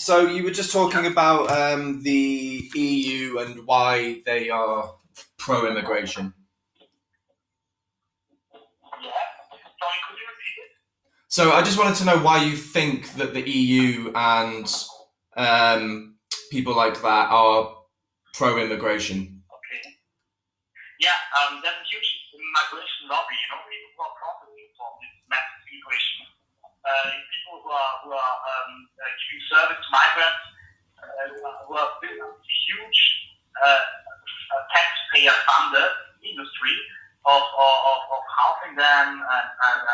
So you were just talking about the EU and why they are pro-immigration. Yeah. Sorry, could you repeat it? So I just wanted to know why you think that the EU and people like that are pro-immigration. Okay. Yeah, there's a huge migration lobby, people who are profiting from this massive immigration. People who are giving service to migrants, who are building up this huge taxpayer-funded industry of housing them and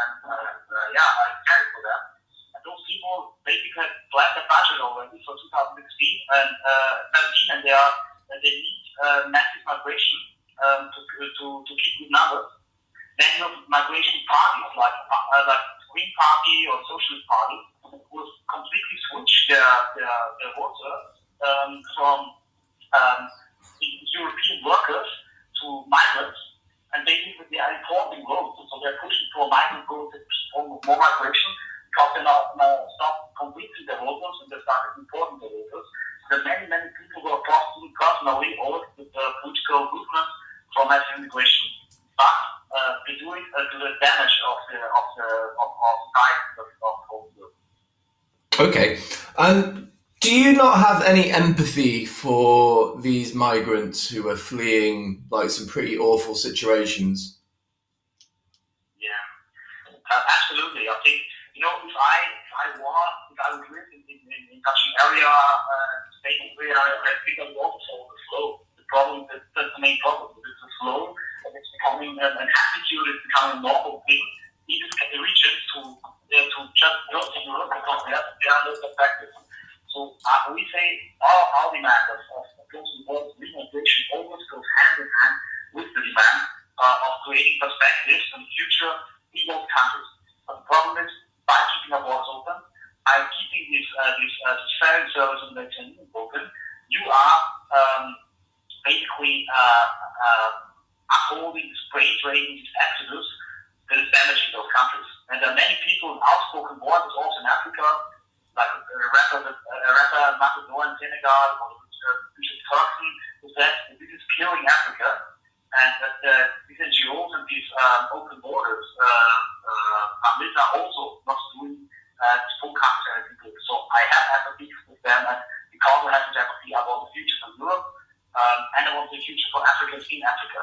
caring for them. And those people basically have planned a budget already for 2016 and 17, and they need massive migration to keep good numbers. Then you have migration parties like Green Party or Socialist Party who completely switch their voter from European workers to migrants, and basically they are importing growth. So they're pushing for migrant growth and for more migration because they're now stop convincing their voters and they started importing their voters. There are many people who are profiting personally or with the political movement from massive immigration, but they do it to the damage of society of whole Europe. Okay, and do you not have any empathy for these migrants who are fleeing like some pretty awful situations? Yeah, absolutely. I think if I would live in such an area, state where I think I would also the flow. The problem that's the main problem. It's the flow, and it's becoming an attitude. It's becoming a normal thing. In these regions to just go to Europe because they are not effective. So we say our demand of close involved migration always goes hand in hand with the demand of creating perspectives and future in those countries. But the problem is, by keeping our borders open, by keeping this ferry service in the Mediterranean open, you are basically upholding this trade trading, this exodus that is damaging those countries. And there are many people in outspoken borders also in Africa, like a rapper Macedon in Senegal, or Bishop Turkson, who said that this is killing Africa, and that these NGOs and these open borders are also not doing this full capitalism good. So I have empathy with them, and because I have empathy about the future for Europe, and I want the future for Africans in Africa.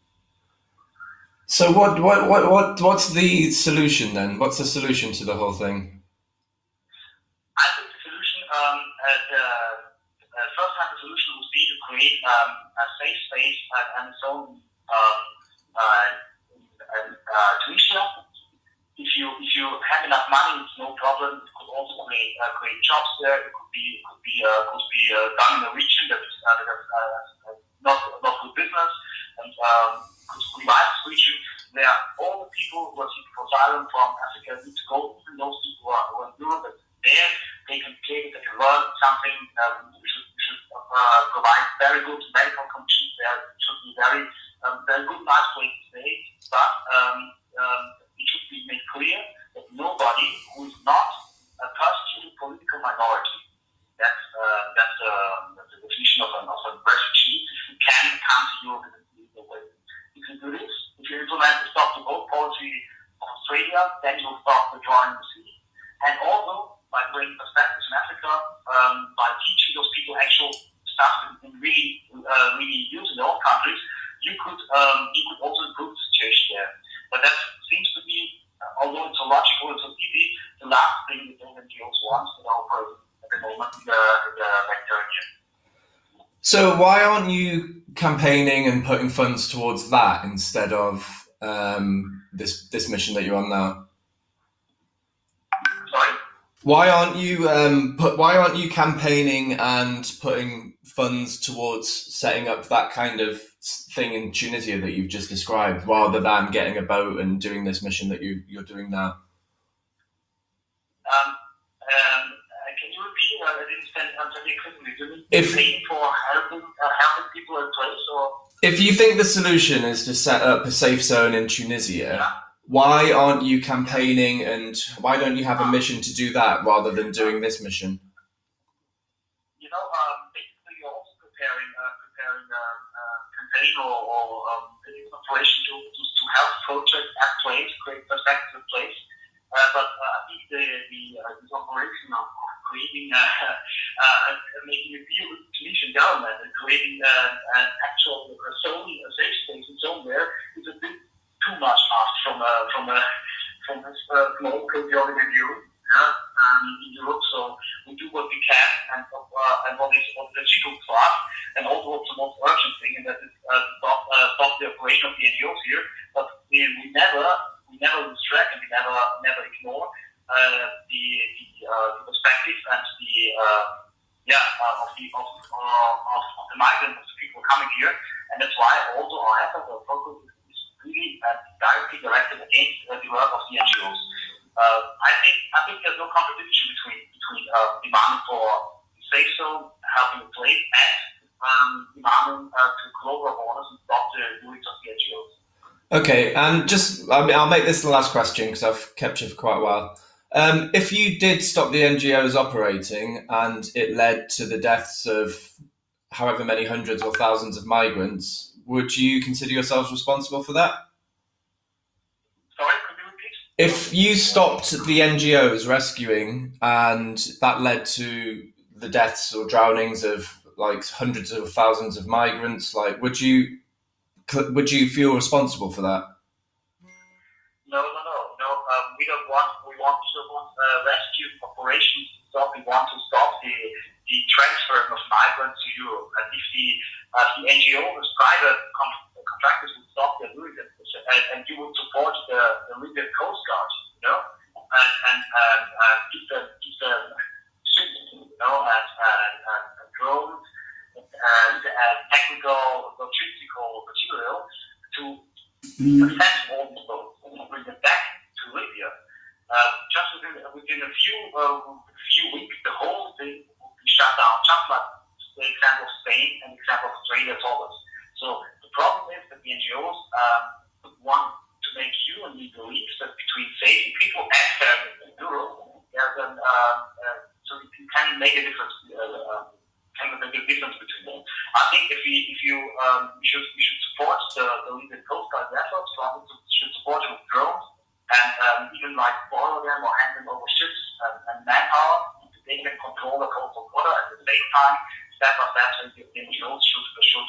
So what's the solution then? What's the solution to the whole thing? I think the solution, first time the solution would be to create a safe space and its own Tunisia. If you have enough money, it's no problem. It could also create jobs there. It could be done in a region that is not good business, and could revive this region where all the people who are seeking for asylum from Africa need to go, even those people who are in Europe. But there they can learn something. We should provide very good medical conditions there. It should be very good, nice place to stay. But it should be made clear that nobody who is not a persecuted political minority, that's the definition of a refugee, can come to Europe in a legal way. If you do this, if you implement the stop to vote policy of Australia, then you'll stop the drawing the sea. And also by bringing perspectives in Africa, by teaching those people actual stuff in really use in their own countries, you could also improve the situation there. But that seems to be, although it's so logical and so easy, the last thing that those NGOs want that are operating at the moment in the Mediterranean. So why aren't you campaigning and putting funds towards that instead of this mission that you're on now? Sorry? Why aren't you campaigning and putting funds towards setting up that kind of thing in Tunisia that you've just described, rather than getting a boat and doing this mission that you're doing now? Can you repeat it? I didn't understand you clearly. Do you mean for helping people in place, or? If you think the solution is to set up a safe zone in Tunisia, why aren't you campaigning and why don't you have a mission to do that rather than doing this mission? campaign or operation to help projects at place, create perspective at place. But I think this operation of creating, making a deal with the Tunisian government and creating an actual safe space in somewhere is a bit too much asked from this small country NGO in Europe. So we do what we can, and what is achievable for us, and also what's the most urgent thing, and that is stop the operation of the NGOs here. But we never lose track, and we never ignore the perspective and of the migrants, of the people coming here, and that's why also our effort, our focus is really directly directed against the work of the NGOs. I think there's no contradiction between demanding for safe zone, helping the place, and demanding to close our borders and stop the doings of the NGOs. Okay, and I'll make this the last question because I've kept you for quite a while. If you did stop the NGOs operating and it led to the deaths of however many hundreds or thousands of migrants, would you consider yourselves responsible for that? Sorry, could you repeat? If you stopped the NGOs rescuing and that led to the deaths or drownings of like hundreds of thousands of migrants, like would you feel responsible for that? No. We don't want rescue operations to stop. We want to stop the transfer of migrants to Europe. And if the NGOs, private contractors would stop their doing it, and you would support the Libyan Coast Guard, and keep them ships, and drones and technical logistical material to assess all these boats and bring them back to Libya. Just within a few weeks, the whole thing will be shut down, just like the example of Spain and the example of Australia told us. So the problem is that the NGOs want to make you and me believe that between saving people and families in Europe, so you can make a difference. Between them. I think if we should support the Libyan Coast Guard efforts. We should support them with drones and even like borrow them or hand them over ships and manpower to they can control the coastal water. At the same time, step by step, the NGOs should receive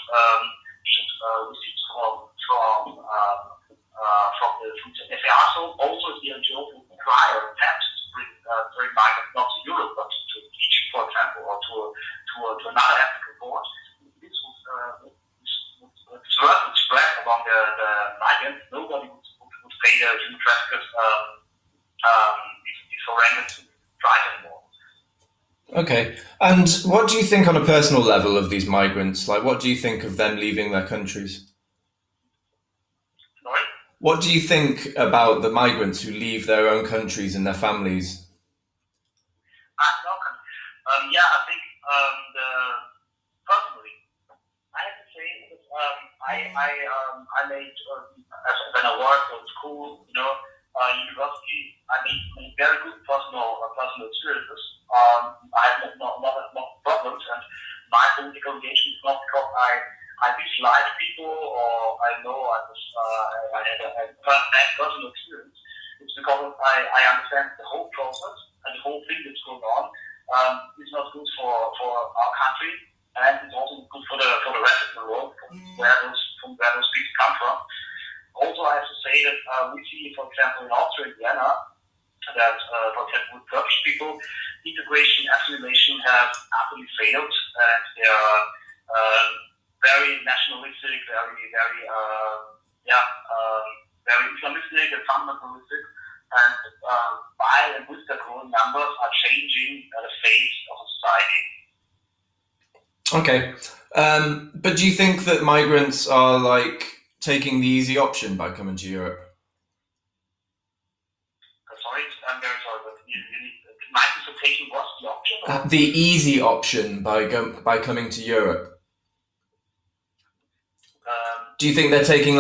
from the FASO. Also, the NGOs will require attempts to bring migrants not to Europe but to Egypt, for example, or to another African port. This would spread among the migrants. Nobody would pay the human traffickers these horrendous price anymore. Okay. And what do you think on a personal level of these migrants? Like, what do you think of them leaving their countries? Sorry? What do you think about the migrants who leave their own countries and their families? I think personally, I have to say that I made when I worked at school, university, I made very good personal experiences. I had not problems, and my political engagement is not because I dislike people or I know I had a bad personal experience. It's because I understand the whole process and the whole thing that's going on. It's not good for our country, and it's also good for the rest of the world from where those people come from. Also, I have to say that we see, for example, in Austria and Vienna, that for example with Turkish people, integration, assimilation have absolutely failed, and they are very nationalistic, very Islamistic and fundamentalistic. And by and with the growing numbers are changing the face of society. Okay. But do you think that migrants are like taking the easy option by coming to Europe? Sorry, I'm very sorry, but migrants are taking what's the option? The easy option by coming to Europe. Do you think they're taking